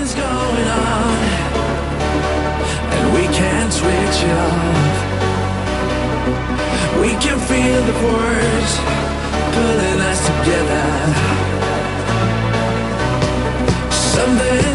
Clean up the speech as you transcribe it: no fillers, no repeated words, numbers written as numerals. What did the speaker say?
something's going on, and we can't switch it off. We can feel the force pulling us together. Something